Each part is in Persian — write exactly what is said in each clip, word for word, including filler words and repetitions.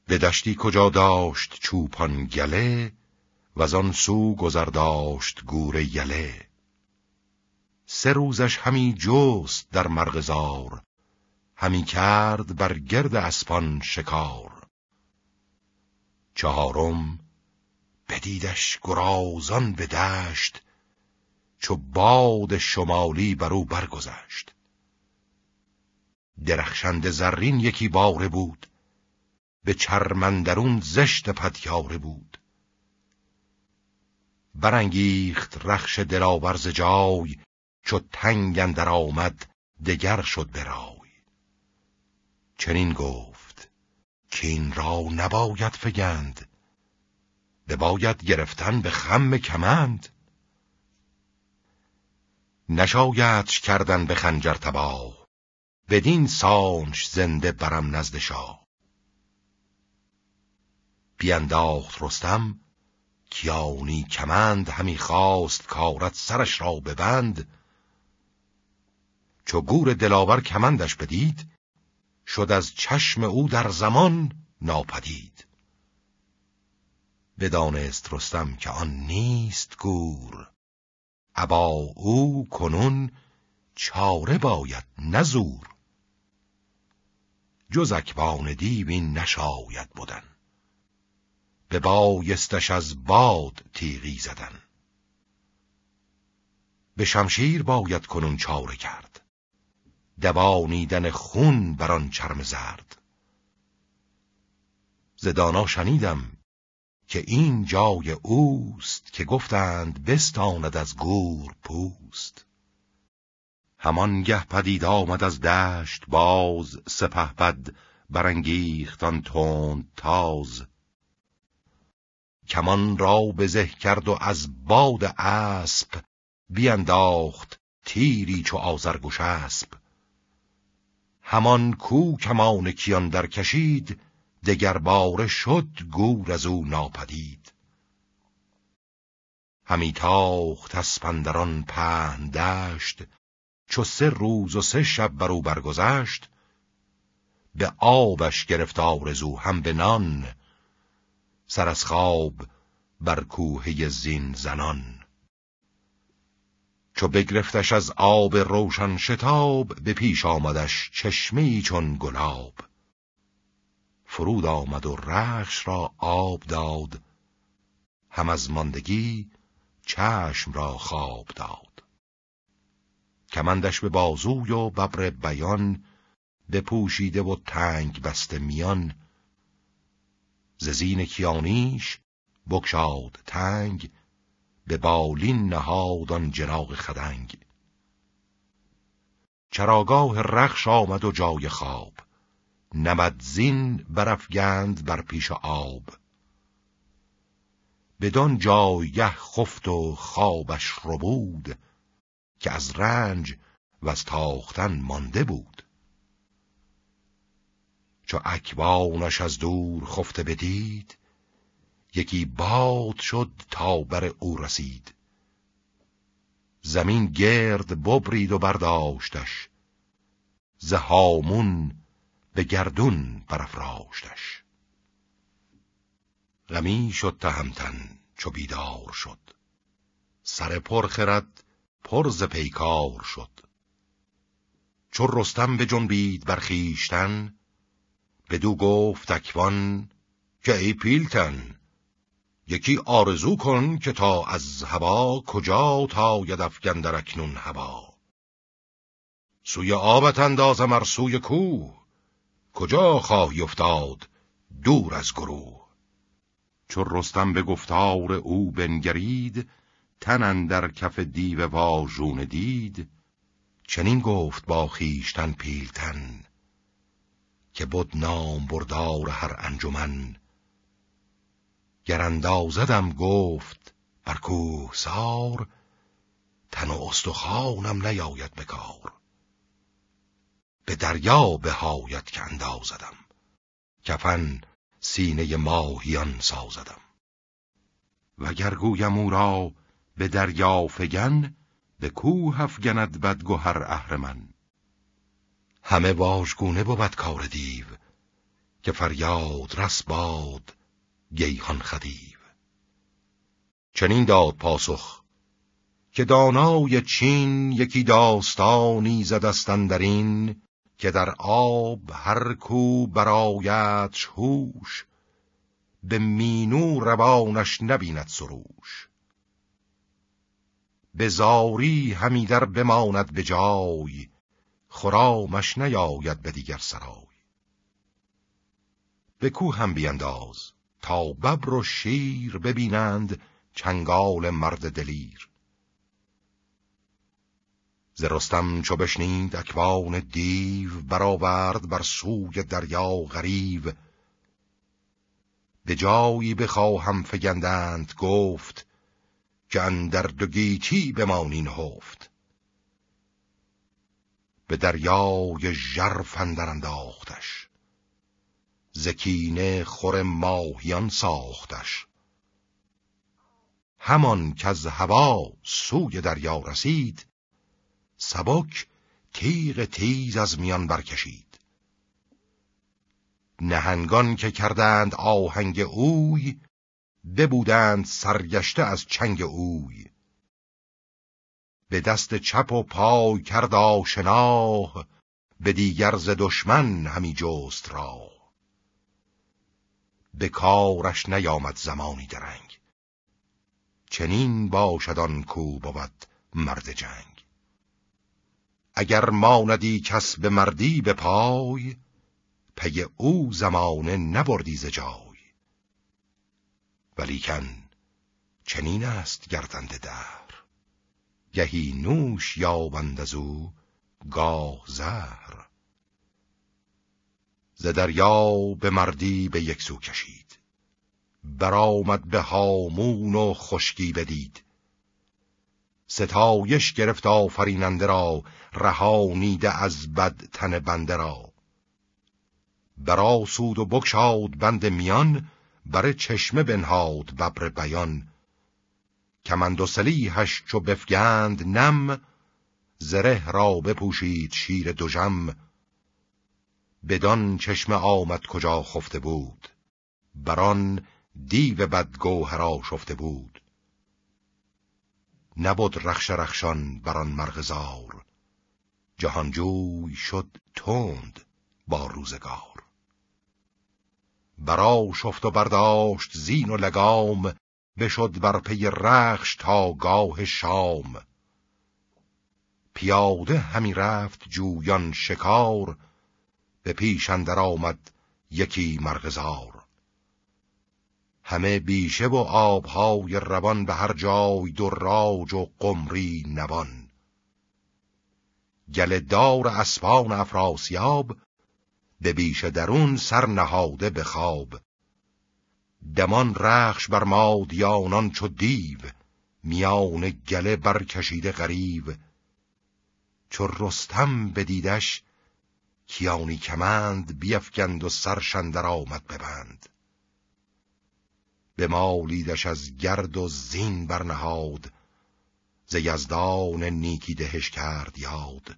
به دشتی کجا داشت چوپان گله، و از آن سو گذر داشت گور یله. سه روزش همی جست در مرغزار، همی کرد بر گرد اسپان شکار. چهارم بدیدش گرازان به دشت، چو باد شمالی بر او برگذشت. درخشنده زرین یکی باره بود، به چرمندرون زشت پتیاره بود. برانگیخت رخش دلاور ز جای، چو تنگ اندر آمد دگر شد به رای. چنین گفت که این را نباید فگند، بباید گرفتن به خم کمند. نشایدش کردن به خنجر تباه، بدین سانش زنده برم نزد شاه. بینداخت رستم کیانی کمند، همی خواست کارد سرش را ببند. چو گور دلاور کمندش بدید، شد از چشم او در زمان ناپدید. بدانست رستم که آن نیست گور، ابا او کنون چاره باید نزور. جز اکبان دیو این نشاید بودن، به بایستش از باد تیغی زدن. به شمشیر باید کنون چاره کرد، دوانیدن خون بر آن چرم زرد. ز دانا شنیدم که این جای اوست، که گفتند بستاند از گور پوست. همان گه پدید آمد از دشت باز، سپهبد برانگیخت آن تند تاز. کمان را بزه کرد و از باد اسب، بینداخت تیری چو آذرگشسپ. همان کو کمان کیان در کشید، دگر باره شد گور از او ناپدید. همی تاخت اسپندران پهن دشت، چو سه روز و سه شب بر او برگذشت. به آبش گرفت آرزو هم به نان، سر از خواب بر کوهه زین زنان. چو بگرفتش از آب روشن شتاب، به پیش آمدش چشمه‌ای چون گلاب. فرود آمد و رخش را آب داد، هم از ماندگی چشم را خواب داد. کمندش به بازوی و ببر بیان، بپوشیده و تنگ بسته میان. ز زین کیانیش بگشاد تنگ، به بالین نهاد آن جناغ خدنگ. چراگاه رخش آمد و جای خواب، نمد زین برافگند بر پیش آب. بدان جایگه خفت و خوابش ربود، که از رنج و از تاختن مانده بود. چو اکبانش از دور خفته بدید، یکی باد شد تا بر او رسید. زمین گرد ببرید و برداشتش، ز هامون به گردون برافراشتش. غمی شد تهمتن چو بیدار شد، سر پر خرد پر ز پیکار شد. چو رستم بجنبید بر خویشتن، بدو گفت اکوان که ای پیلتن. یکی آرزو کن که تا از هوا، کجا تاید افگندر اکنون هوا. سوی آبت اندازم ار سوی کوه، کجا خواهی افتاد دور از گروه. چو رستم به گفتار او بنگرید، تن اندر کف دیو واژون دید. چنین گفت با خویشتن پیلتن، که بود نام بردار هر انجمن. گر اندازدم گفت بر کوهسار، تن و استخوانم نیاید به کار. به دریا بهاید که اندازدم، کفن سینه ماهیان سازدم. وگر گویم او را به دریا فگن، به کوه افگند بدگهر اهرمن. همه واژگونه بود کار دیو، که فریاد رس باد گیهان خدیو. چنین داد پاسخ که دانای چین یکی داستانی زدست اندرین، که در آب هر کو برآیدش هوش، به مینو روانش نبیند سروش. به زاری همی در بماند به جای، خرامش نیاید به دیگر سرای. به کوه هم بینداز تا ببر و شیر ببینند چنگال مرد دلیر. ز رستم چو بشنید اکوان دیو، برآورد بر سوی دریا غریو. به جایی بخواهم فگندند گفت، که اندر دو گیتی بمانی نهفت. به دریای ژرف اندر انداختش، ز کینه خور ماهیان ساختش. همان کز هوا سوی دریا رسید، سبک تیغ تیز از میان برکشید. نهنگان که کردند آهنگ اوی، ببودند سرگشته از چنگ اوی. به دست چپ و پای کرد آشناه، به دیگر ز دشمن همی جست راه. به کارش نیامد زمانی درنگ، چنین باشد آن کو بود مرد جنگ. اگر ماندی کس به مردی به پای، پی او زمانه نبردی ز جای. ولیکن چنین است گردنده دهر، گهی نوش یابند از او گاه زهر. ز دریا به مردی به یک سو کشید، برآمد به هامون و خشکی بدید. ستایش گرفت آفریننده را، رهانیده از بد تن بنده را. برآسود و بگشاد بند میان، بر چشمه بنهاد ببر بیان. کمند و سلیحش چو بفگند نم، زره را بپوشید شیر دژم. بدان چشمه آمد کجا خفته بود، بران دیو بدگوهر آشفته بود. نبود رخش رخشان بران مرغزار، جهانجوی شد تند با روزگار. برآشفت و برداشت زین و لگام، بشد بر پی رخش تا گاه شام. پیاده همی رفت جویان شکار، به پیش اندر آمد یکی مرغزار. همه بیشه و آبهای روان، به هر جای دراج و قمری نوان. گله دار اسپان افراسیاب، به بیشه درون سر نهاده به خواب. دمان رخش بر مادیانان چو دیو، میان گله برکشیده غریو. چو رستم بدیدش کیانی کمند، بیفگند و سرش اندر آمد ببند. بمالیدش از گرد و زین برنهاد، ز یزدان نیکی دهش کرد یاد.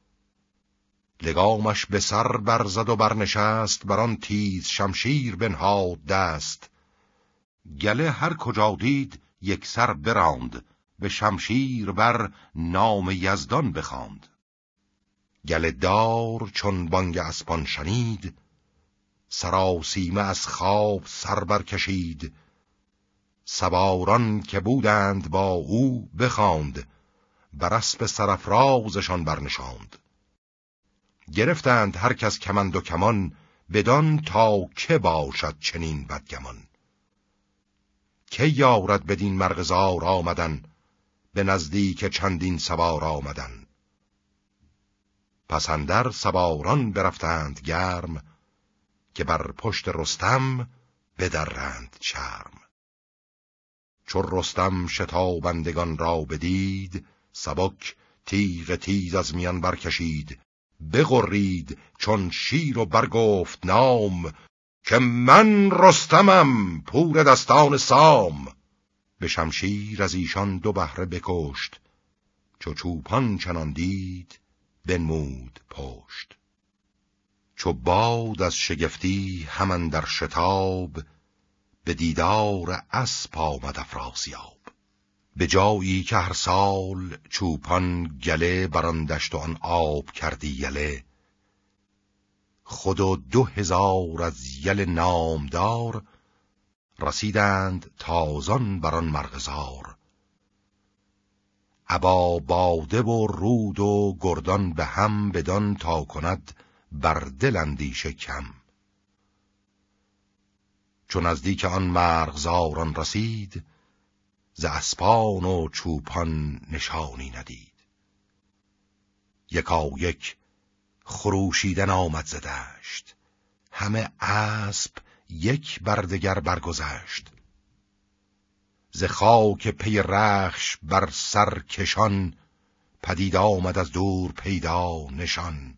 لگامش به سر برزد و برنشست، بران تیز شمشیر بنهاد دست. گله هر کجا دید یک سر براند، به شمشیر بر نام یزدان بخواند. گله دار چون بانگ اسپان شنید، سراسیمه از خواب سر برکشید. سواران که بودند با او بخواند، بر اسپ سرافرازشان برنشاند. گرفتند هر کس کمند و کمان، بدان تا که باشد چنین بدگمان. که یارد بدین مرغزار آمدن، به نزدیک چندین سوار آمدن. پس اندر سواران برفتند گرم، که بر پشت رستم بدرند چرم. چو رستم شتابندگان را بدید، سبک تیغ تیز از میان برکشید. بغرید چون شیر و برگفت نام، که من رستمم پور دستان سام. به شمشیر از ایشان دو بهره بکشت، چو چوپان چنان دید بنمود پشت. چو باد از شگفتی همان در شتاب، به دیدار اسپ آمد افراسیاب. به جایی که هر سال چوپان گله بران دشت و آن آب کردی یله، خود و دو هزار از یل نامدار، رسیدند تازان بران مرغزار. ابا باده و رود و گردان به هم، بدان تا کند بر دل اندیشه کم. چون نزدیک آن مرغزاران رسید، ز اسپان و چوپان نشانی ندید. یکا یک خروشیدن آمد ز دشت، همه اسب یک بردگر برگذشت. ز خاک پی رخش بر سر کشان، پدید آمد از دور پیدا نشان.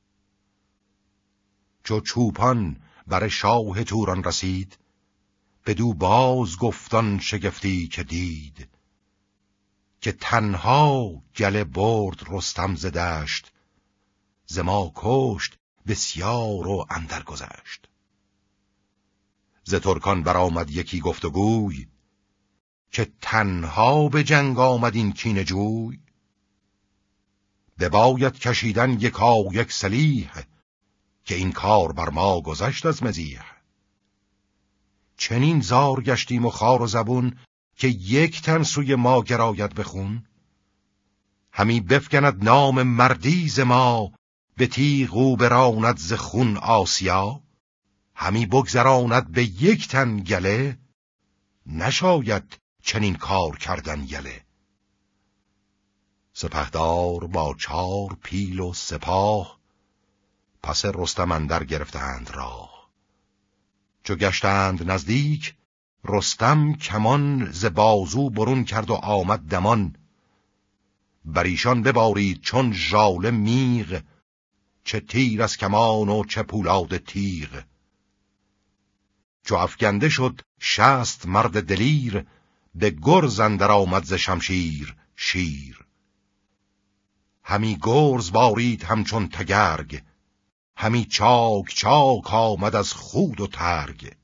چو چوپان بر شاه توران رسید، بدو باز گفتان شگفتی که دید. که تنها گله برد رستم ز دشت، ز ما کشت بسیار و اندر گذشت. ز ترکان برآمد یکی گفتگوی، که تنها به جنگ آمد این کینه جوی. بباید کشیدن یکا یک سلیح، که این کار بر ما گذشت از مزیح. چنین زار گشتیم و خوار و زبون، که یک تن سوی ما گراید بخون. همی بفگند نام مردی ز ما، به تیغ او براند ز خون آسیا. همی بگذراند به یک تن گله، نشاید چنین کار کردن یله. سپهدار با چار پیل و سپاه، پس رستم اندر گرفتند راه. چو گشتند نزدیک، رستم کمان ز بازو برون کرد و آمد دمان. بر ایشان ببارید چون ژاله میغ، چه تیر از کمان و چه پولاد تیغ. چو افگنده شد شست مرد دلیر، به گرز اندر آمد ز شمشیر شیر. همی گرز بارید همچون تگرگ، همی چاک چاک آمد از خود و ترگ.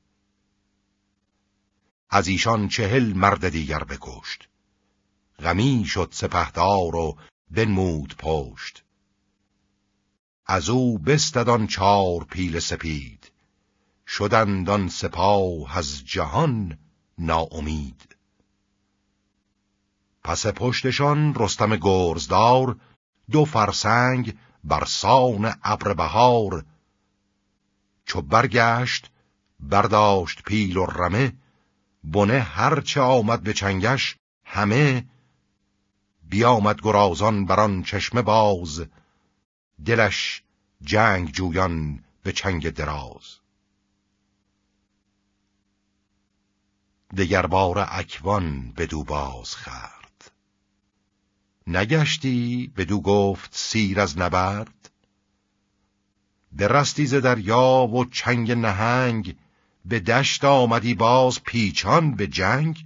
از ایشان چهل مرد دیگر بکشت، غمی شد سپهدار و بنمود پشت. از او بستد آن چار پیل سپید، شدند آن سپاه از جهان ناامید. پس پشتشان رستم گرزدار، دو فرسنگ برسان ابر بهار. چو برگشت برداشت پیل و رمه، بنه هرچه آمد به چنگش همه. بیامد گرازان بران چشمه باز، دلش جنگ جویان به چنگ دراز. دگر بار اکوان بدو باز خورد، نگشتی بدو گفت سیر از نبرد. برستی ز دریا و چنگ نهنگ، به دشت آمدی باز پیچان به جنگ.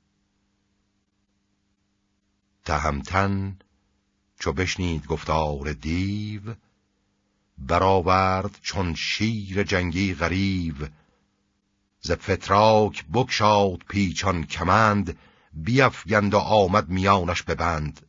تهمتن چو بشنید گفتار دیو، برآورد چون شیر جنگی غریو. ز فتراک بگشاد پیچان کمند، بیفگند و آمد میانش ببند.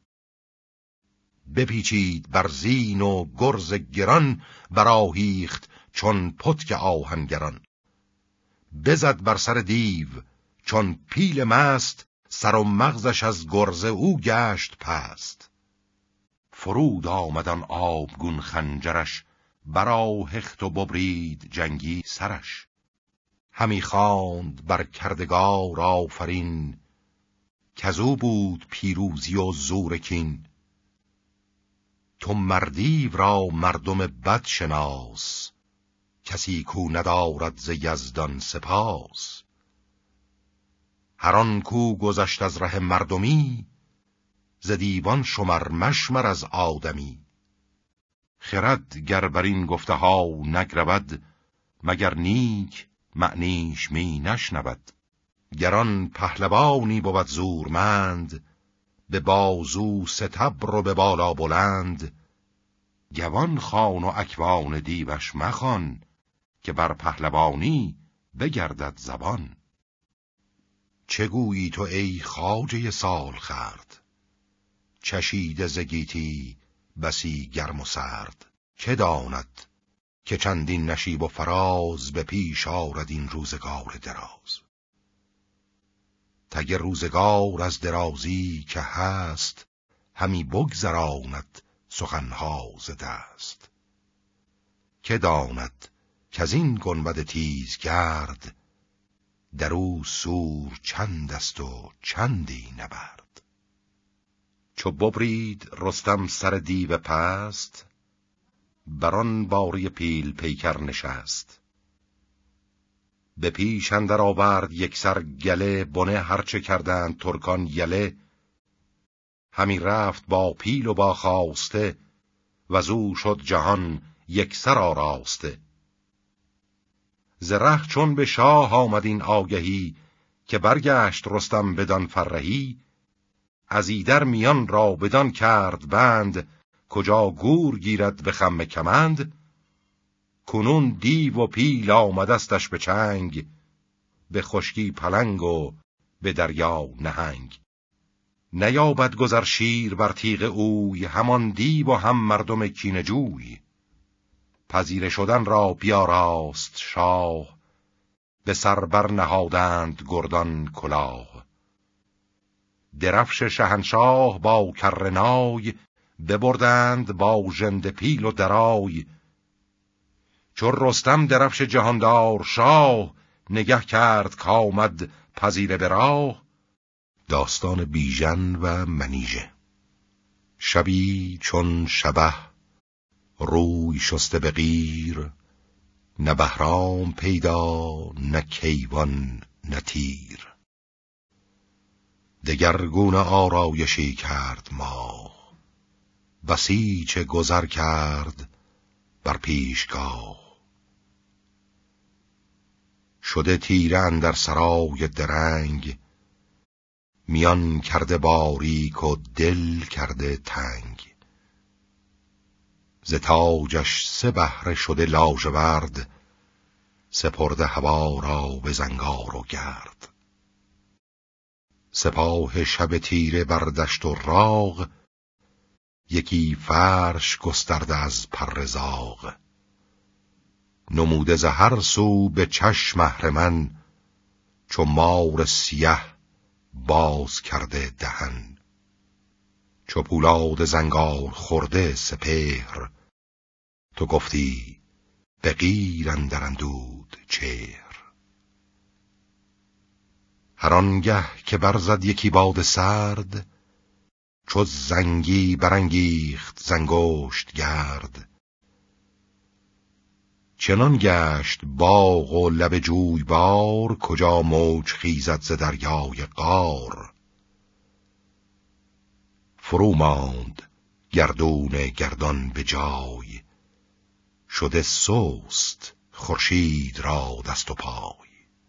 بپیچید بر زین و گرز گران، برآهیخت چون پتک آهنگران. بزد بر سر دیو چون پیل مست، سر و مغزش از گرز او گشت پست. فرود آمدن آبگون خنجرش، برآهخت و ببرید جنگی سرش. همی خواند بر کردگار آفرین، کزو بود پیروزی و زور کین. تو مردی را مردم بد شناس، کسی کو ندارد ز یزدان سپاس. هر آن کو گذشت از ره مردمی، ز دیوان شمر مشمر از آدمی. خرد گر بر این گفته ها نگرود، مگر نیک معنیش می نشنود. گران پهلوانی بود زورمند، به بازو ستبر و به بالا بلند. گوان خوان و اکوان دیوش مخوان، که بر پهلوانی بگردد زبان. چه گویی تو ای خواجه سال خورد، چشیده ز گیتی بسی گرم و سرد. که داند که چندین نشیب و فراز، به پیش آرد این روزگار دراز. تگ روزگار از درازی که هست، همی بگذراند سخنها ز دست. که داند که از این گنبد تیز گرد، در او سور چند است و چندی نبرد. چو ببرید رستم سر دیو پست، بران باره پیل پیکر نشست. به پیش اندر آورد یک سر گله، بنه هرچه کردند ترکان یله. همی رفت با پیل و با خواسته، وزو شد جهان یک سر آراسته. ز ره چون به شاه آمد این آگهی، که برگشت رستم بدان فرهی. از ایدر میان را بدان کرد بند، کجا گور گیرد به خم کمند. کنون دیو و پیل آمدستش به چنگ، به خشکی پلنگ و به دریا نهنگ. نیابد گذر شیر بر تیغ اوی، همان دیو و هم مردم کینه جوی. پذیره شدن را بیاراست شاه، به سر بر نهادند گردان کلاه. درفش شهنشاه با کرنای، ببردند با ژنده پیل و درای. چون رستم درفش جهاندار شاه، نگه کرد کآمد پذیره به راه. داستان بیژن و منیژه. شبی چون شبه روی شسته به قیر، نه بهرام پیدا نه کیوان نه تیر. دگرگونه آرایشی کرد ماه، بسیچ گذر کرد بر پیشگاه. شده تیره اندر سرای درنگ، میان کرده باریک و دل کرده تنگ. ز تاجش سه بهره شده لاژورد، سپرده هوا را به زنگار و گرد. سپاه شب تیره بر دشت و راغ، یکی فرش گسترده از پر زاغ. نموده ز هر سو به چشم اهرمن، چو مار سیه باز کرده دهن. چو پولاد زنگار خورده سپهر، تو گفتی به قیر اندر اندود چهر. هر آنگه که برزد یکی باد سرد، چو زنگی برانگیخت زنگشت گرد. چنان گشت باغ و لب جویبار، کجا موج خیزد ز دریای قار. فرو ماند گردون گردان به جای، شده سست خورشید را دست و پای.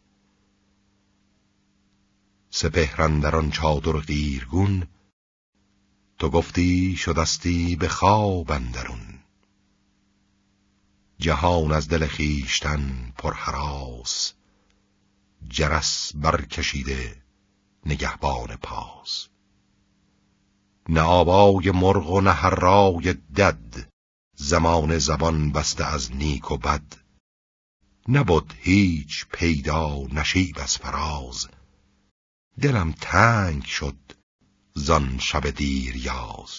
سپهر اندر آن چادر قیرگون، تو گفتی شدستی به خواب اندرون. جهان از دل خویشتن پر هراس، جرس برکشیده نگهبان پاس. نه آوای مرغ و نه هرای دد، زمان زبان بسته از نیک و بد. نبود هیچ پیدا نشیب از فراز، دلم تنگ شد زان شب دیر یاز.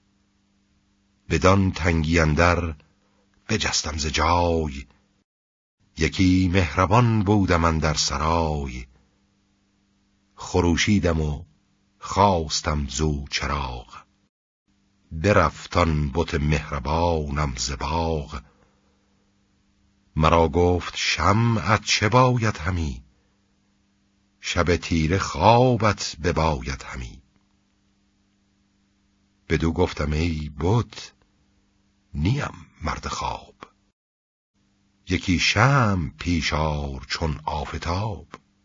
بدان تنگی اندر بجستم ز جای، یکی مهربان بودم اندر سرای. خروشیدم و خواستم زو چراغ، برفتان بت مهربانم ز باغ. مرا گفت شمعت چه باید همی، شب تیره خوابت بباید همی. بدو گفتم ای بت نیم مرد خواب، یکی شمع پیش آر چون آفتاب.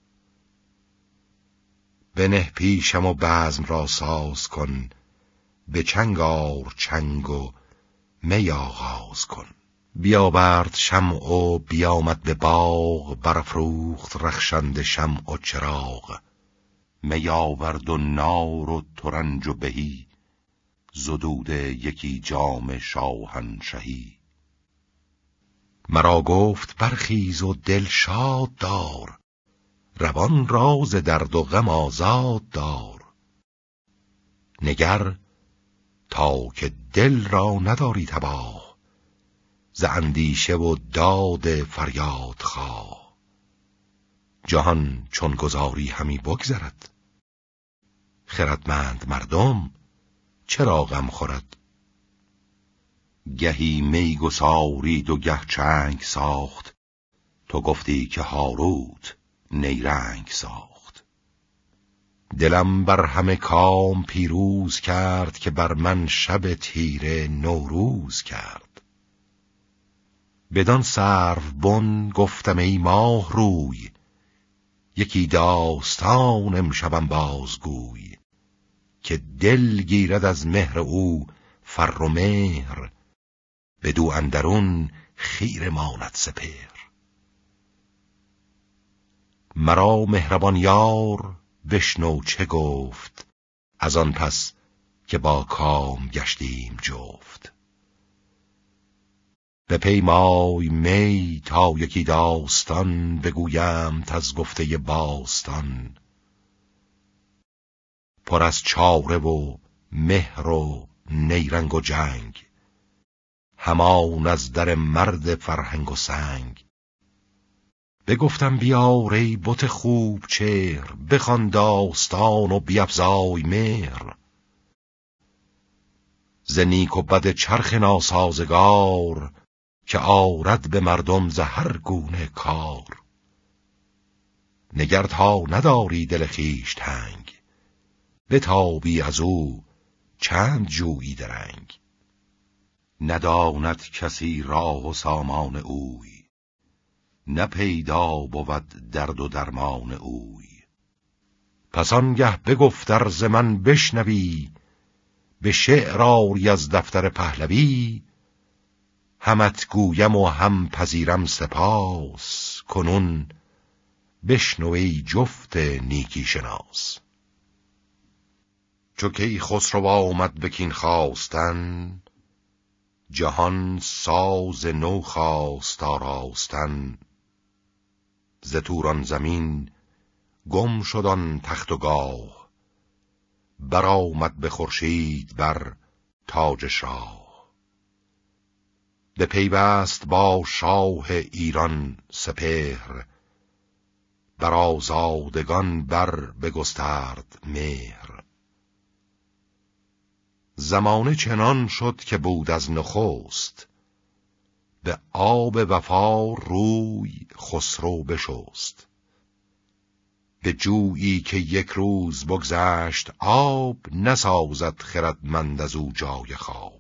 بنه پیشم و بزم را ساز کن، به چنگ آر چنگ و می آغاز کن. بیاورد شمع و بیامد به باغ، برافروخت رخشنده شمع و چراغ. می آورد و نار و ترنج و بهی، زدوده یکی جام شاهنشهی. مرا گفت برخیز و دل شاد دار، روان راز درد و غم آزاد دار. نگر تا که دل را نداری تباه، ز اندیشه و داد فریاد خواه. جهان چون گذاری همی بگذرد، خردمند مردم چرا غم خورد. گهی می گسارید و گه چنگ ساخت، تو گفتی که هاروت نیرنگ ساخت. دلم بر همه کام پیروز کرد، که بر من شب تیره نوروز کرد. بدان سرو بن گفتم ای ماه روی، یکی داستان امشبم بازگوی. که دل گیرد از مهر او فر و مهر، بدو اندرون خیره ماند سپهر. مرا مهربان یار بشنو چه گفت، از آن پس که با کام گشتیم جفت. به پیمای می تا یکی داستان، بگویم تز گفته باستان. پر از چاره و مهر و نیرنگ و جنگ، همان از در مرد فرهنگ و سنگ. بگفتم بیار ای بت خوب چهر، بخوان داستان و بیفزای مهر. ز نیک و بد چرخ ناسازگار، که آرد به مردم ز هر گونه کار. نگر تا نداری دل خویش تنگ، بتابی از او چند جویی درنگ. نداند کسی راه و سامان اوی، نه پیدا بود درد و درمان اوی. پس آنگه بگفتر ز من بشنوی، به شعر آری از دفتر پهلوی. همت گویم و هم پذیرم سپاس، کنون بشنو ای جفت نیکی شناس. چو کی خسرو آمد به کین خواستن، جهان ساز نو خواست آراستن. ز توران زمین گم شد آن تخت و گاه، برآمد به خورشید بر تاج شاه. بپیوست با شاه ایران سپهر، بر آزادگان بر بگسترد مهر. زمانه چنان شد که بود از نخست، به آب وفا روی خسرو بشست. به جویی که یک روز بگذشت آب، نسازد خردمند از او جای خواب.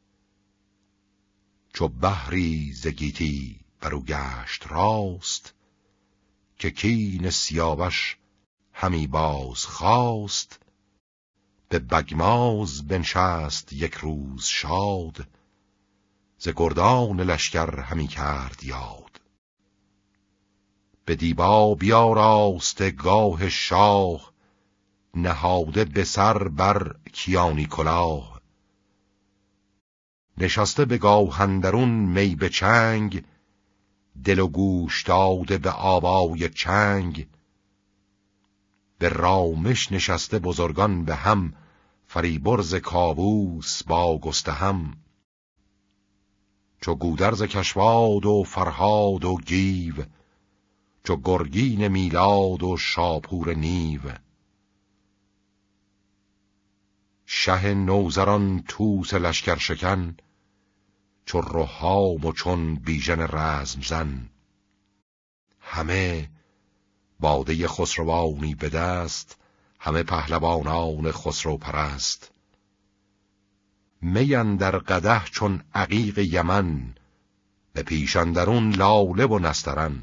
چو بحری ز گیتی برو گشت راست، که کین سیاوش همی باز خواست. به بگماز بنشست یک روز شاد، ز گردان لشکر همی کرد یاد. به دیبا بیاراسته گاه شاه، نهاده به سر بر کیانی کلاه. نشسته به گاه اندرون می به چنگ، دل و گوش داده به آوای چنگ. به رامش نشسته بزرگان به هم، فریبرز کاووس با گستهم. چو گودرز کشواد و فرهاد و گیو، چو گرگین میلاد و شاپور نیو. شه نوذران طوس لشکر شکن، چو رهام و چون بیژن رزم زن. همه باده خسروانی به دست، همه پهلوانان خسرو پرست. می اندر قدح چون عقیق یمن، به پیش اندرون لاله و نسترن.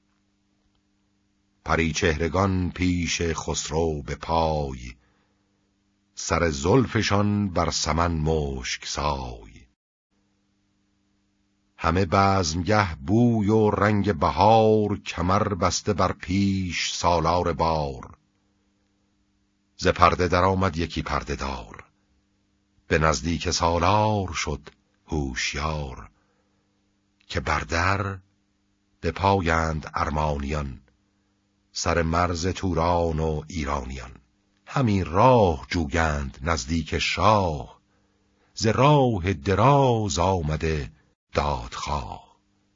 پری چهرگان پیش خسرو به پای، سر زلفشان بر سمن مشک سای. همه بزمگه بوی و رنگ بهار، کمر بسته بر پیش سالار بار. ز پرده در آمد یکی پرده دار، به نزدیک سالار شد هوشیار. که بر در به پایند ارمانیان، سر مرز توران و ایرانیان. همین راه جویند نزدیک شاه، ز راه دراز آمده دادخواه.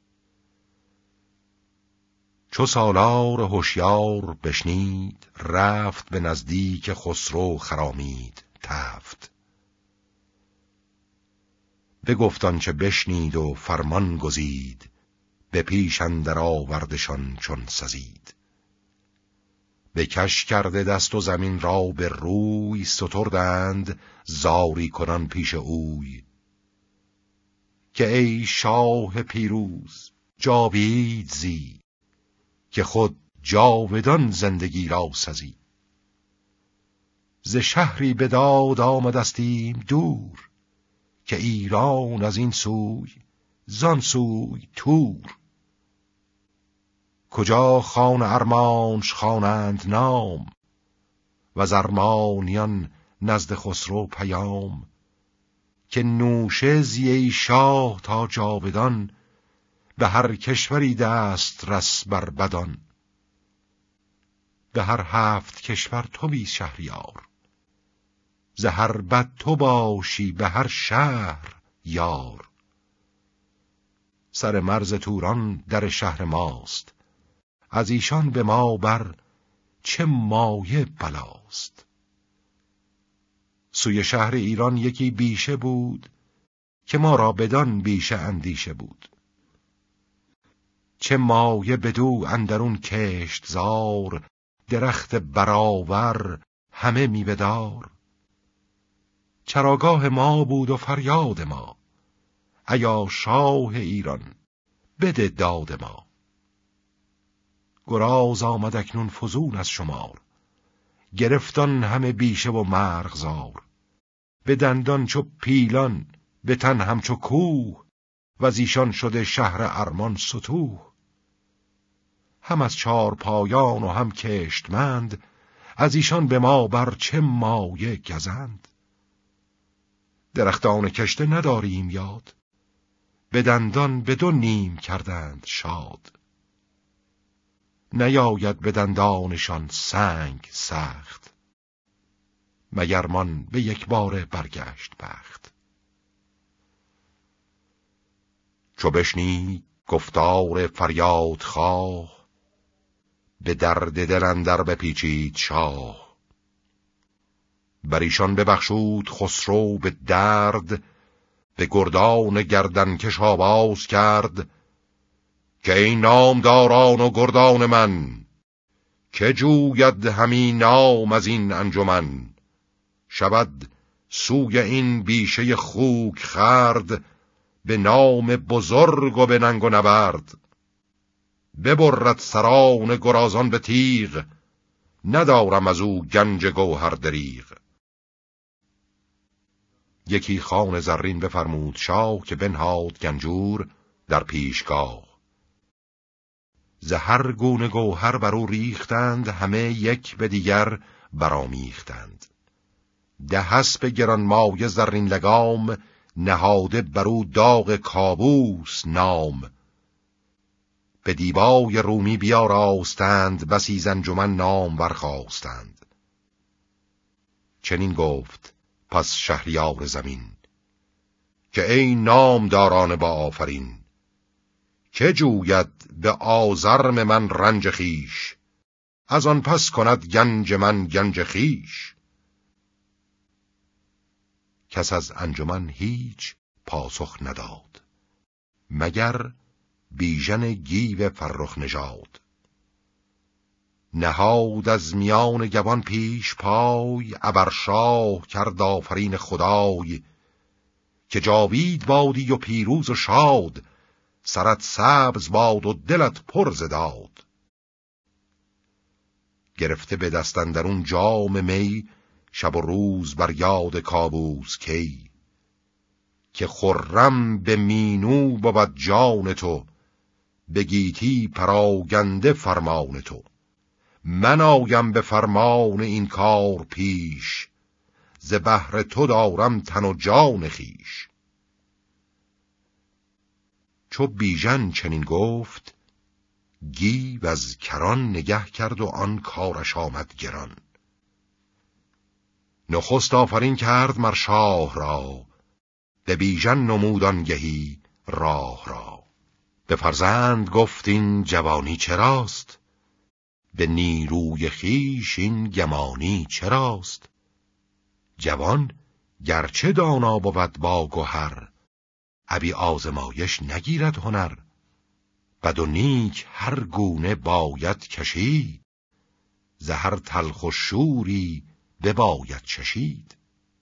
چو سالار هوشیار بشنید، رفت به نزدیک خسرو خرامید تفت. بگفت آنچه بشنید و فرمان گزید، به پیش اندر آوردشان چون سزید. به کش کرده دست و زمین را به روی، ستردند زاری کنان پیش اوی. که ای شاه پیروز جاوید زی، که خود جاودان زندگی را سزی. ز شهری به داد آمدستیم دور، که ایران از این سوی زان سوی تور. کجا خان ارمانش خوانند نام، و از ارمانیان نزد خسرو پیام. که نوشه زی شاه تا جاودان، به هر کشوری دست رس بر بدان. به هر هفت کشور تو بی شهریار، ز هر بد تو باشی به هر شهر یار. سر مرز توران در شهر ماست، از ایشان به ما بر چه مایه بلاست. سوی شهر ایران یکی بیشه بود، که ما را بدان بیشه اندیشه بود. چه مایه بدو اندرون کشت زار، درخت براور همه میوه‌دار. چراگاه ما بود و فریاد ما، ایا شاه ایران بده داد ما. گراز آمد اکنون فزون از شمار، گرفتان همه بیشه و مرغزار. به دندان چو پیلان، به تن همچو کوه، و از ایشان شده شهر ارمان ستوه. هم از چار پایان و هم کشتمند، از ایشان به ما بر چه مایه گزند. درختان کشته نداریم یاد، به دندان به دو نیم کردند شاد. نیاید به دندانشان سنگ سخت، مگرمان به یک باره برگشت بخت. چو بشنید گفتار فریاد خواه، به درد دل اندر بپیچید شاه. بر ایشان ببخشود خسرو به درد، به گردان گردنکش آواز کرد. که این نامداران و گردان من، که جوید همین نام از این انجمن. شود سوی این بیشه خوک خرد، به نام بزرگ و به ننگ و نبرد. ببرد سران گرازان به تیغ، ندارم از او گنج گوهر دریغ. یکی خوان زرین بفرمود شاه، که بنهاد گنجور در پیشگاه. ز هر گونه گوهر بر او ریختند، همه یک به دیگر برآمیختند. ده اسپ گرانمایه زرین لگام، نهاده بر او داغ کاووس نام. به دیبای رومی بیاراستند، بسی ز انجمن نام برخواستند. چنین گفت پس شهریار زمین، که ای نامداران با آفرین. که جوید به آزرم من رنج خیش، از آن پس کند گنج من گنج خیش. کس از انجمن هیچ پاسخ نداد، مگر بیژن گیو فرخ نژاد. نهاد از میان گوان پیش پای، ابر شاه کرد آفرین خدای. که جاوید بادی و پیروز و شاد، سرت سبز باد و دلت پر ز داد. گرفته به دست اندرون جام می، شب و روز بر یاد کاووس کی. که خرم به مینو بود جان تو، به گیتی پراگنده فرمان تو. من آیم به فرمان این کار پیش، ز بهر تو دارم تن و جان خویش. چو بیژن چنین گفت، گیو از کران نگه کرد و آن کارش آمد گران. نخست آفرین کرد مر شاه را، به بیژن نمود آنگهی راه را. به فرزند گفت این جوانی چراست، به نیروی خویش این گمانی چراست. جوان گرچه دانا بود با گهر، ابی آزمایش نگیرد هنر. بد و نیک هر گونه باید کشید، ز هر تلخ و شوری بباید چشید.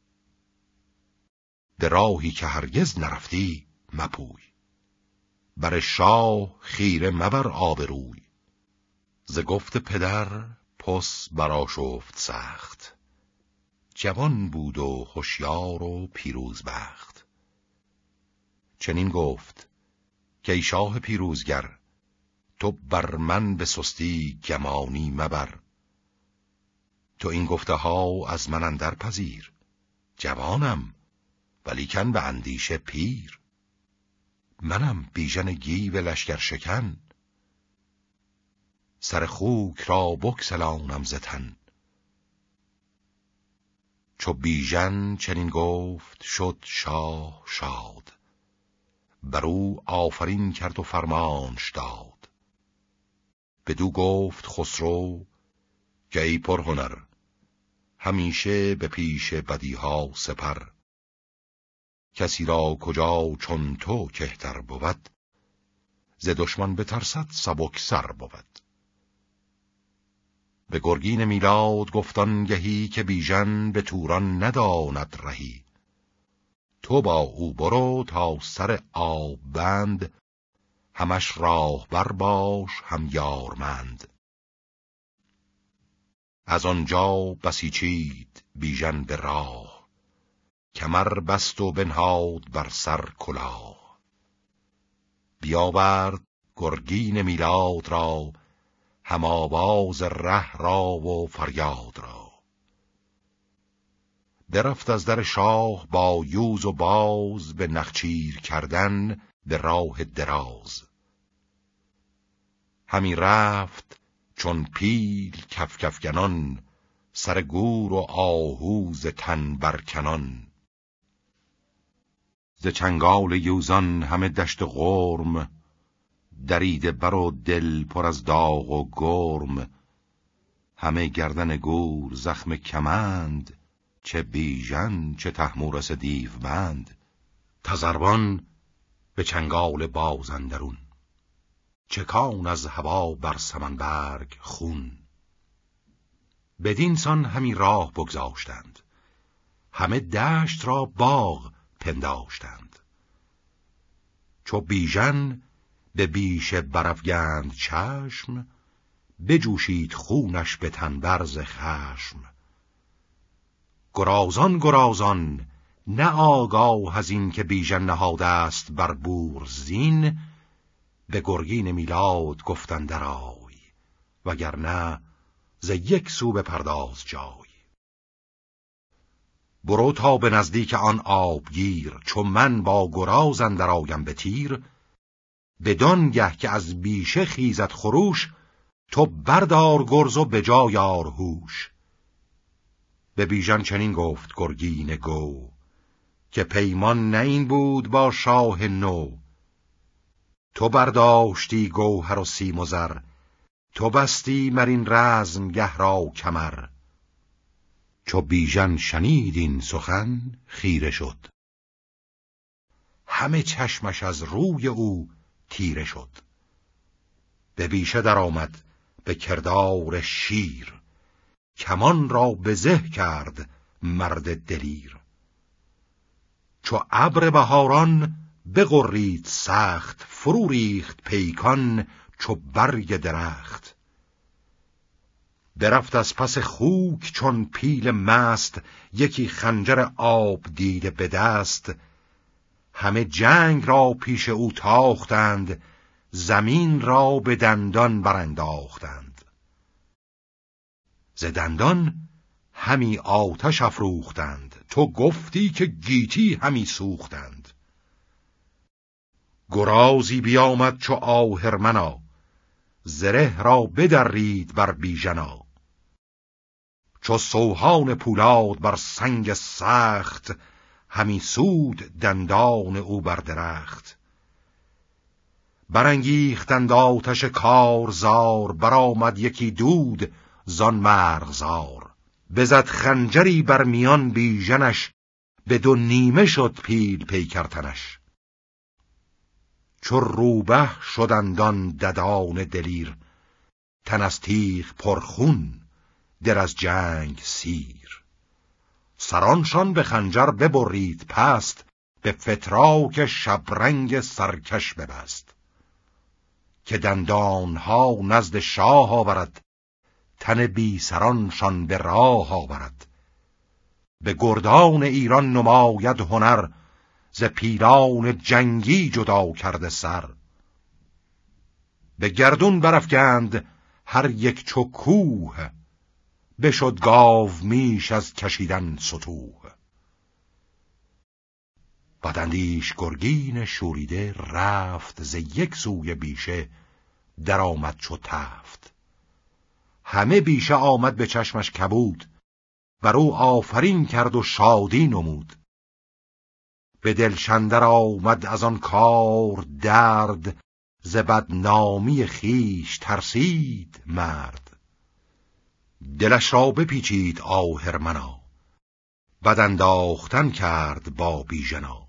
به راهی که هرگز نرفتی مپوی، بر شاه خیره مبر آبروی. ز گفت پدر پس برآشفت سخت، جوان بود و هوشیار و پیروز بخت. چنین گفت که ای شاه پیروزگر، تو بر من به سستی گمانی مبر. تو این گفته ها از من اندر پذیر، جوانم ولیکن به اندیشه پیر. منم بیژن گیو لشکر شکن، سر خوک را بگسلانم ز تن. چو بیژن چنین گفت شد شاه شاد، بر او آفرین کرد و فرمانش داد. بدو گفت خسرو که ای پرهنر، همیشه به پیش بدیها سپر. کسی را کجا چون تو کهتر بود، ز دشمن بترسد سبک سر بود. به گرگین میلاد گفتان گهی، که بیژن به توران نداند رهی. تو با او برو تا سر آب بند، همش راه بر باش هم یارمند. از آنجا بسیچید بیژن به راه، کمر بست و بنهاد بر سر کلاه. بیاورد گرگین میلاد را، هم آواز ره را و فریاد را. درفت از در شاه با یوز و باز، به نخچیر کردن به راه دراز. همی رفت چون پیل کف کفگنان، سر گور و آهو ز تن برکنان. ز چنگال یوزان همه دشت غرم، دریده بر و دل پر از داغ و گرم. همه گردن گور زخم کمند، چه بیژن چه طهمورث دیوبند. تذروان به چنگال بازندرون، چکان از هوا بر سمنبرگ خون. بدین سان همی راه بگذاشتند، همه دشت را باغ پنداشتند. چو بیژن به بیشه برافگند چشم، بجوشید خونش به تن برز خشم. گرازان گرازان نه آگاه از این، که بیژن نهاده است بر بور زین. به گرگین میلاد گفتن درای، وگرنه ز یک سو بپرداز جای. برو تا به نزدیک آن آبگیر، چو من با گراز اندر آیم به تیر. بدانگه که از بیشه خیزد خروش، تو بردار گرز و به جای آر هوش. به بیژن چنین گفت گرگین گو، که پیمان نه این بود با شاه نو. تو برداشتی گوهر و سیم و زر، تو بستی مر این رزمگه را کمر. چو بیژن شنید این سخن خیره شد، همه چشمش از روی او تیره شد. به بیشه در آمد به کردار شیر، کمان را به زه کرد مرد دلیر. چو ابر بهاران بغرید سخت، فرو ریخت پیکان چو برگ درخت. برفت از پس خوک چون پیل مست، یکی خنجر آب دیده به دست. همه جنگ را پیش او تاختند، زمین را به دندان برانداختند. ز دندان همی آتش افروختند، تو گفتی که گیتی همی سوختند. گرازی بیامد چو آهرمنا، زره را بدرید بر بیژنا. چو سوهان پولاد بر سنگ سخت، همی سود دندان او بر درخت. برانگیختند آتش کارزار، برآمد یکی دود زان مرغزار. بزد خنجری بر میان بیژنش، به دو نیمه شد پیل پیکر تنش. چو روبه شدندان ددان دلیر، تن از تیغ پرخون در از جنگ سیر. سرانشان به خنجر ببرید پست، به فتراک شبرنگ سرکش ببست. که دندانها نزد شاه آورد، تن بی سرانشان به راه آورد. به گردان ایران نماید هنر، ز پیلان جنگی جدا کرده سر. به گردون برافگند هر یک چو کوه، بشد گاو میش از کشیدن ستوه. بداندیش گرگین شوریده رفت، ز یک سوی بیشه در آمد چو تفت. همه بیشه آمد به چشمش کبود، بر او آفرین کرد و شادی نمود. به دلشندر آمد از آن کار درد، ز بدنامی خویش ترسید مرد. دلش را بپیچید آهرمنا، بد انداختن کرد با بیژنا.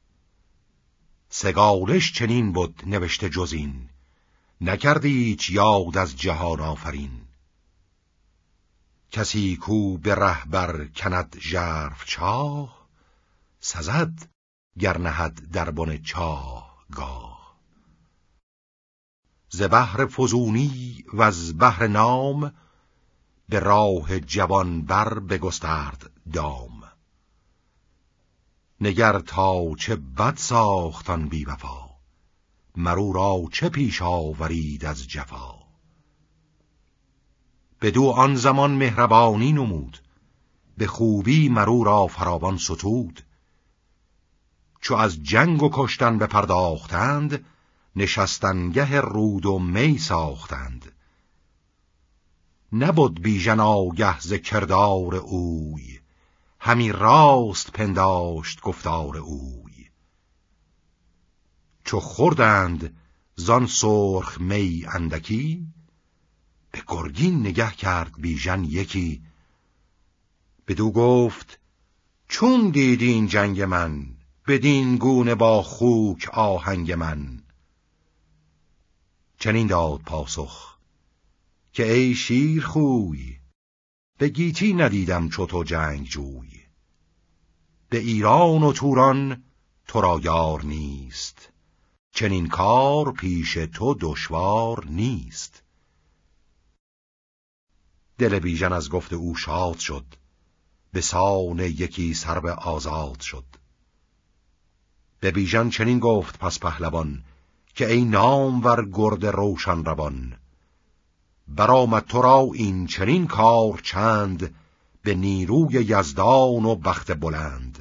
سگالش چنین بود نوشته جز این، نکردی هیچ یاد از جهان آفرین. کسی کو به رهبر کند ژرف چاه، سزد گر نهد در بن چاه گاه. ز بهر فزونی و از بهر نام، به راه جوان بر بگسترد دام. نگر تا چه بد ساختان بی وفا، مرو را چه پیش آورید از جفا. بدو آن زمان مهربانی نمود، به خوبی مرو را فراوان ستود. چو از جنگ و کشتن بپرداختند، نشستنگه رود و می ساختند. نبود بیژن آگه ز کردار اوی، همی راست پنداشت گفتار اوی. چو خوردند زان سرخ می اندکی، به گرگین نگه کرد بیژن یکی. بدو گفت چون دیدین جنگ من، بدین گونه با خوک آهنگ من. چنین داد پاسخ که ای شیر خوی، به گیتی ندیدم چو تو جنگ جوی. به ایران و توران تو را یار نیست، چنین کار پیش تو دشوار نیست. دل بیژن از گفت او شاد شد، به سان یکی سرو آزاد شد. به بیژن چنین گفت پس پهلوان، که ای نامور گرد روشن روان. برآمد تو را این چنین کار چند، به نیروی یزدان و بخت بلند.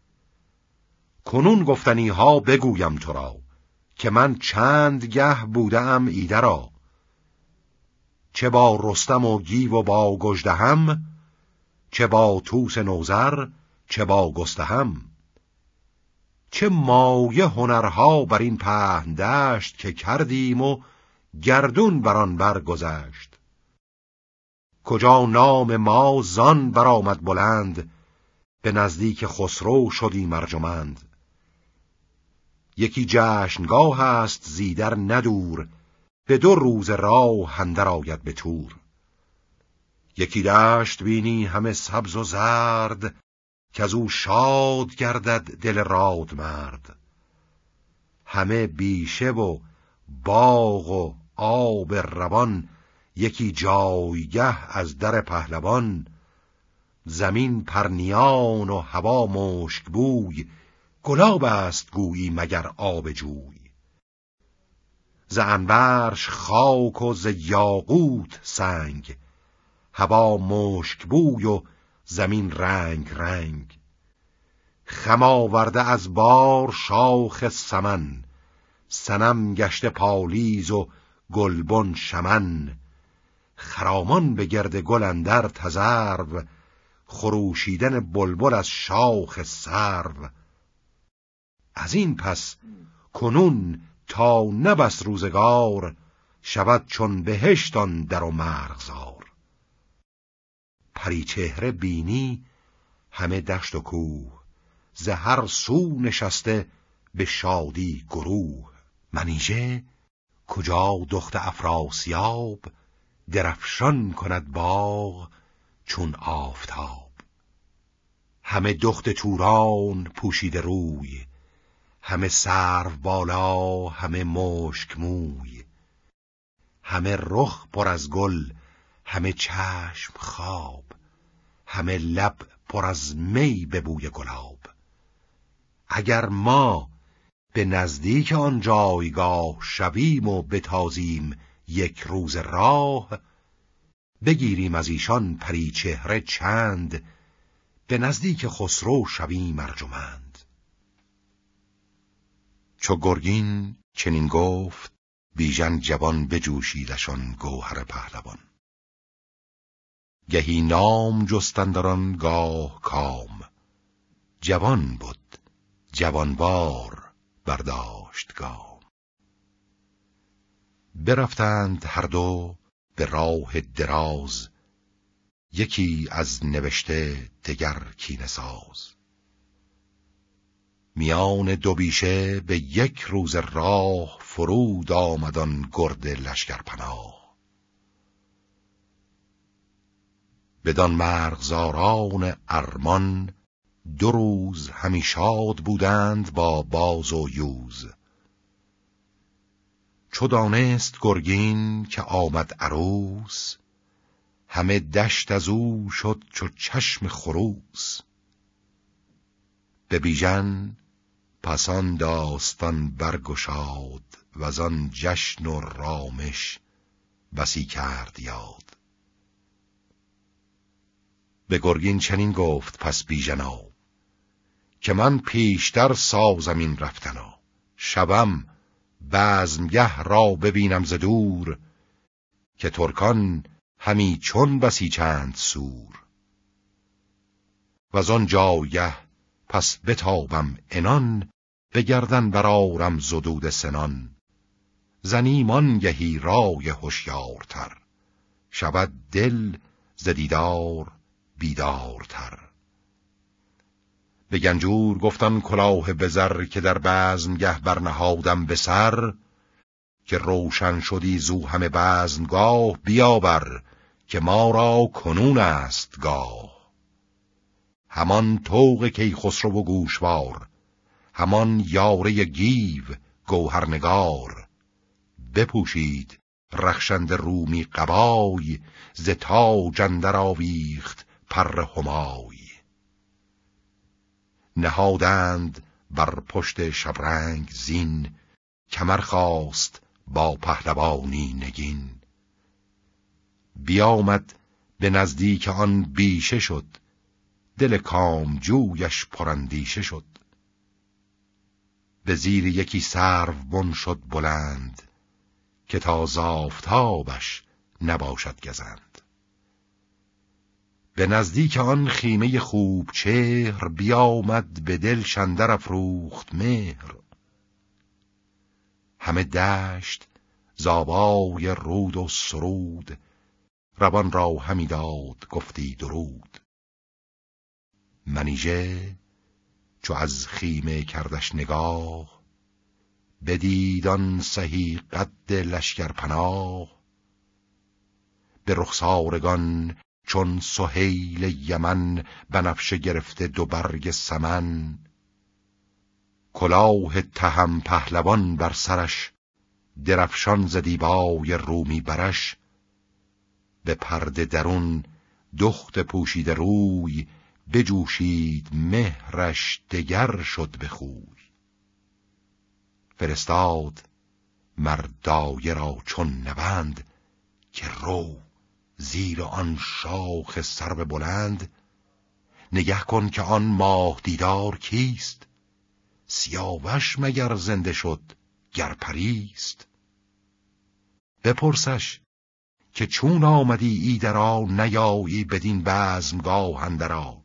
کنون گفتنی ها بگویم تو را، که من چند گه بودم ایده را. چه با رستم و گیو و با گژدهم، چه با طوس نوذر چه با گستهم. چه مایه هنرها بر این پهن دشت، که کردیم و گردون بر آن برگذشت. کجا نام ما زان برآمد بلند، به نزدیک خسرو شدیم ارجمند. یکی جشنگاه است زیدر ندور، به دو روز راه اندر آید به تور. یکی دشت بینی همه سبز و زرد، که از او شاد گردد دل راد مرد. همه بیشه و باغ و آب روان، یکی جایگه از در پهلوان. زمین پرنیان و هوا مشک بوی، گلاب است گویی مگر آب جوی. ز عنبرش خاک و ز یاقوت سنگ، هوا مشک بوی و زمین رنگ رنگ. خم آورده از بار شاخ سمن، صنم گشته پالیز و گلبن شمن. خرامان به گرد گل اندر تذرو، خروشیدن بلبل از شاخ سرو. از این پس کنون تا نبس روزگار، شود چون بهشتان در و مرغزار. پری چهره بینی همه دشت و کوه، ز هر سو نشسته به شادی گروه. منیژه کجا دخت افراسیاب، درفشان کند باغ چون آفتاب. همه دخت توران پوشیده روی، همه سرو بالا همه مشک موی. همه رخ پر از گل همه چشم خواب، همه لب پر از می به بوی گلاب. اگر ما به نزدیک آن جایگاه شویم و بتازیم یک روز راه، بگیریم از ایشان پری چهره چند، به نزدیک خسرو شویم ارجمند. چو گرگین چنین گفت، بیژن جوان بجوشیدشان گوهر پهلوان. گهی نام جستندران گاه کام، جوان بود جوانوار برداشت گام. برفتند هر دو به راه دراز، یکی از نوشته دگر کینه ساز. میان دو بیشه به یک روز راه، فرود آمدان گرد لشکر پناه. بدان مرغزاران ارمان، دو روز همی شاد بودند با باز و یوز. چو دانست گرگین که آمد عروس، همه دشت از او شد چو چشم خروس. به بیژن پسان داستان برگشاد، وزان جشن و رامش بسی کرد یاد. به گرگین چنین گفت پس بیژنا، که من پیشتر سازم این رفتنا. شبم بزمگه را ببینم ز دور، که ترکان همی چون بسی چند سور. وزان جایه پس بتابم عنان، بگردن برارم زدود سنان. زنیم آنگهی رای هوشیارتر، شود دل ز دیدار بیدارتر. به گنجور گفتم کلاه بزر، که در بزمگه برنهادم به سر. که روشن شدی زو همه بزمگاه، بیاور که ما را کنون است گاه. همان طوق کیخسرو و گوشوار، همان یاره گیو گوهرنگار. بپوشید رخشنده رومی قبای، ز تاج اندر آویخت پر همای. نهادند بر پشت شبرنگ زین، کمر خواست با پهلوانی نگین. بیامد به نزدیک آن بیشه شد، دل کامجویش پراندیشه شد. به زیر یکی سرو بن شد بلند، که تا ز آفتابش نباشد گزند. به نزدیک آن خیمه خوب چهر، بیامد به دل شندر افروخت مهر. همه دشت زابای رود و سرود، روان را همی داد گفتی درود. منیژه چو از خیمه کردش نگاه، بدید آن سهی قد لشکر پناه. به رخسارگان چون سهیل یمن، بنفشه گرفته دو برگ سمن. کلاه تهم پهلوان بر سرش، درفشان ز دیبای رومی برش. به پرده درون دخت پوشیده روی، بجوشید مهرش دگر شد به خوی. فرستاد مردایه را چون نوند، که رو زیر آن شاخ سرو بلند. نگه کن که آن ماه دیدار کیست، سیاوش مگر زنده شد گر پریست. بپرسش که چون آمدی ایدرا، نیایی بدین بزمگاه اندرا.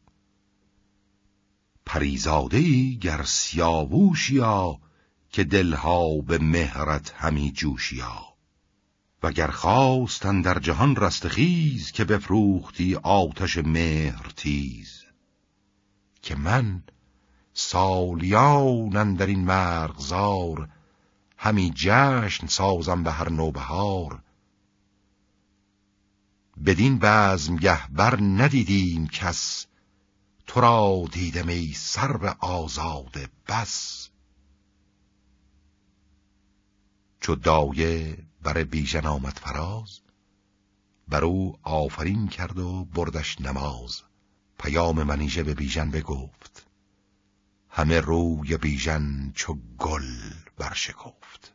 پریزاده ای گر سیاووشیا، که دلها به مهرت همی جوشیا. وگر خواستن در جهان رستخیز، که بفروختی آتش مهر تیز. که من سالیان اندر این مرغزار، همی جشن سازم به هر نوبهار. بدین بزمگه بر ندیدیم کس، تو را دیدم ای سرو آزاده بس. چو دایه بر بیژن آمد فراز، بر او آفرین کرد و بردش نماز. پیام منیژه به بیژن بگفت، همه روی بیژن چو گل برشکفت.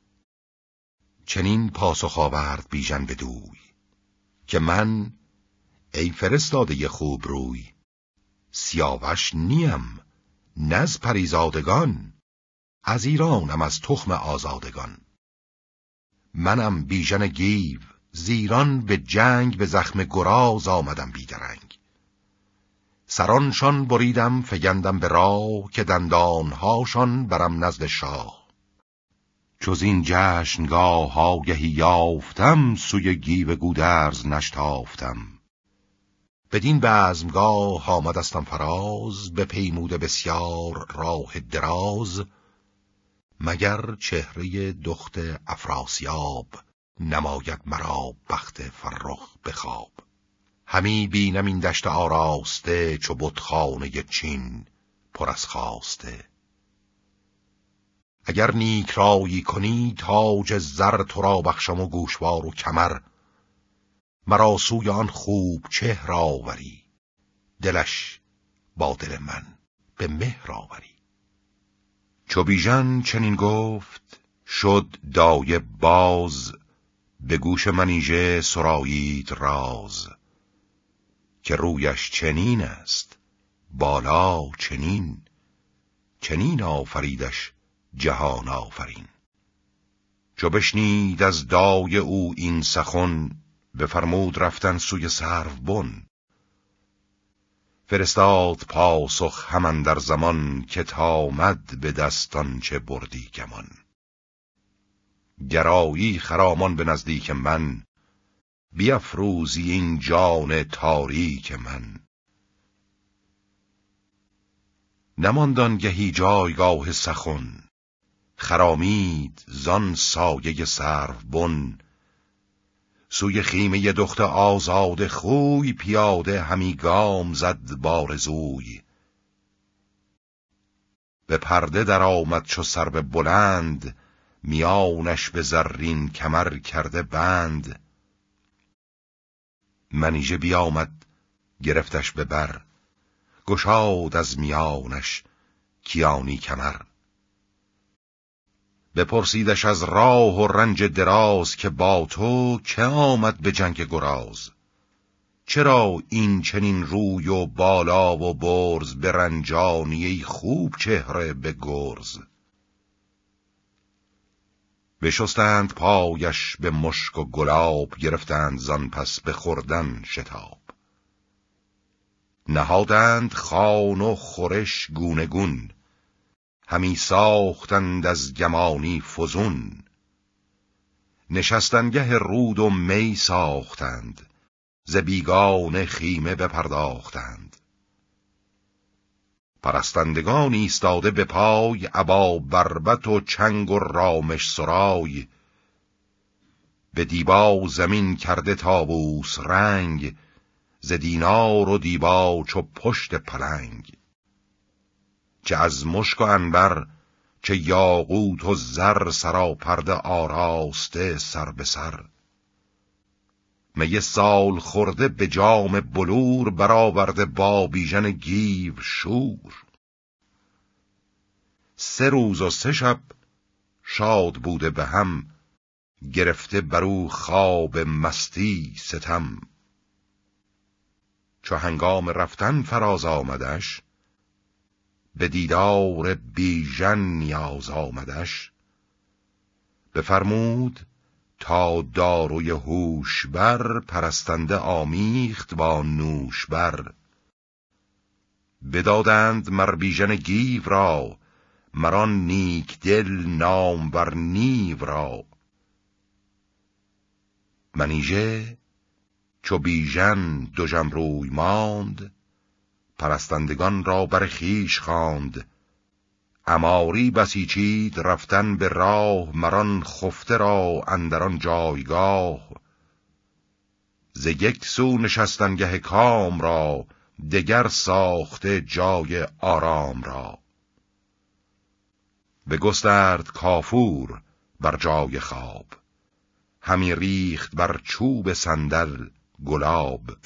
چنین پاسخ آورد بیژن بدوی، که من ای فرستاده خوب روی، سیاوش نیم نز پریزادگان، از ایرانم از تخم آزادگان. منم بیژن گیو زیران، به جنگ به زخم گراز آمدم بیدرنگ. سرانشان بریدم فگندم به راه، که دندانهاشان برم نزد شاه. چوز این جشنگاه آگهی یافتم، سوی گیو گودرز نشتافتم. بدین بزمگاه آمدستم فراز، به پیموده بسیار راه دراز. مگر چهره دخت افراسیاب، نماید مرا بخت فرخ بخواب. همی بینم این دشت آراسته، چو بتخانه چین پر از خواسته. اگر نیک رایی کنی تاج زر، تو را بخشم و گوشوار و کمر. مرا سوی آن خوب چهر آوری، دلش با دل من به مهر آوری. چو بیژن چنین گفت شد دایه باز، به گوش منیژه سرایید راز. که رویش چنین است بالا چنین، چنین آفریدش جهان آفرین. چو بشنید از دایه او این سخن، بفرمود رفتن سوی سروبن. فرستاد پاسخ همان در زمان، که تامد به دستان چه بردی گمان. گرایی خرامان به نزدیک من، بیفروزی این جان تاریک من. نماند آنگهی جایگاه سخن، خرامید زان سایه سروبن. سوی خیمه دخت آزاد خوی، پیاده همی گام زد بارزوی. به پرده در آمد چو سرو بلند، میانش به زرین کمر کرده بند. منیژه بیامد گرفتش به بر، گشاد از میانش کیانی کمر. بپرسیدش از راه و رنج دراز، که با تو که آمد به جنگ گراز. چرا این چنین روی و بالا و برز، به رنجانی خوب چهره به گرز. بشستند پایش به مشک و گلاب، گرفتند زان پس به خوردن شتاب. نهادند خوان و خورش گونه گون، همی ساختند از گمانی فزون. نشستنگه رود و می ساختند، ز بیگانه خیمه بپرداختند. پرستندگان ایستاده به پای، ابا بربط و چنگ و رامش سرای. به دیبا زمین کرده طاووس رنگ، ز دینار و دیبا چو پشت پلنگ. چه از مشک و عنبر چه یاقوت و زر، سراپرده آراسته سر به سر. می سال خورده به جام بلور، برآورده با بیژن گیو شور. سه روز و سه شب شاد بوده به هم، گرفته برو خواب مستی ستم. چو هنگام رفتن فراز آمدش، به دیدار بیژن نیاز آمدش. بفرمود تا داروی هوش بر، پرستنده آمیخت با نوش بر. بدادند مر بیژن گیو را، مران نیک دل نام بر نیو را. منیژه چو بیژن دژم روی ماند، پرستندگان را بر خویش خواند. عماری بسیچید رفتن به راه، مران خفته را اندران جایگاه. ز یک سو نشستنگه کام را، دگر ساخته جای آرام را. بگسترد کافور بر جای خواب، همی ریخت بر چوب صندل گلاب.